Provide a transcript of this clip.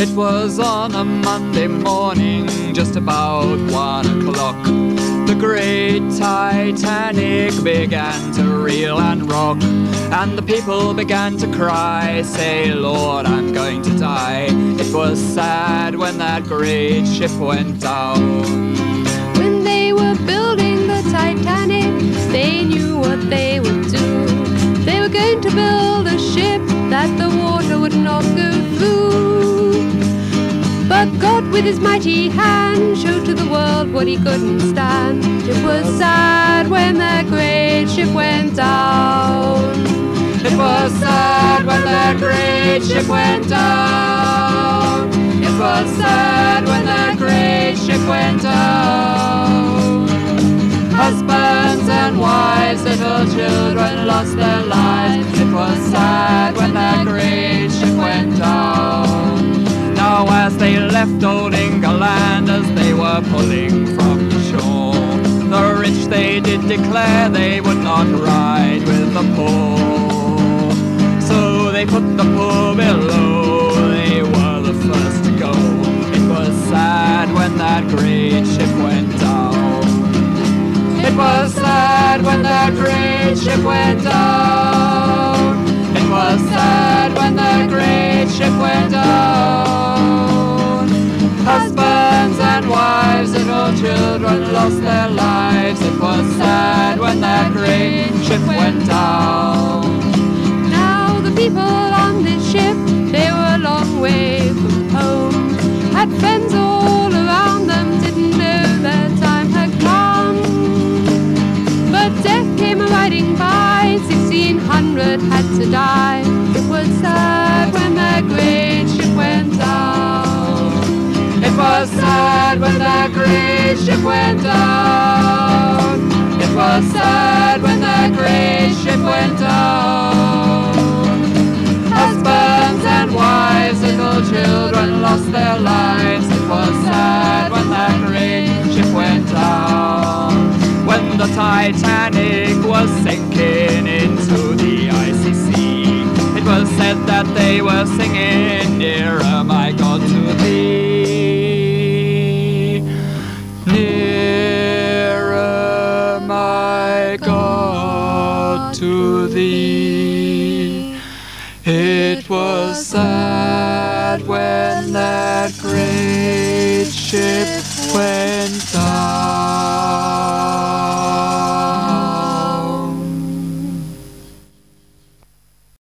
It was on a Monday morning, just about 1 o'clock. The great Titanic began to reel and rock, and the people began to cry, say, Lord, I'm going to die. It was sad when that great ship went down. When they were building the Titanic, they knew what they would do. They were going to build a ship that the water would not go through. But God with his mighty hand showed to the world what he couldn't stand. It was sad when that great ship went down. It was sad when that great ship went down. It was sad when that great ship went down. Husbands and wives, little children lost their lives. It was sad when that great ship went down. Now as they left old England, as they were pulling from the shore, the rich they did declare they would not ride with the poor. So they put the poor below, they were the first to go. It was sad when that great ship went down. It was sad when that great ship went down. It was sad when that great ship went down. Husbands and wives, little children lost their lives. It was sad when that great ship went down. Now the people on this ship, they were a long way from home. Had friends all around them, didn't know their time had come. But death came a-riding by, 1600 had to die. It was sad when that great ship went down. It was sad when that great ship went down. It was sad when that great ship went down. Husbands and wives, little children lost their lives. It was sad when that great ship went down. When the Titanic was sinking into the icy sea, it was said that they were singing, nearer, my God, to thee. Nearer, my God, to thee. It was sad when that great ship went down.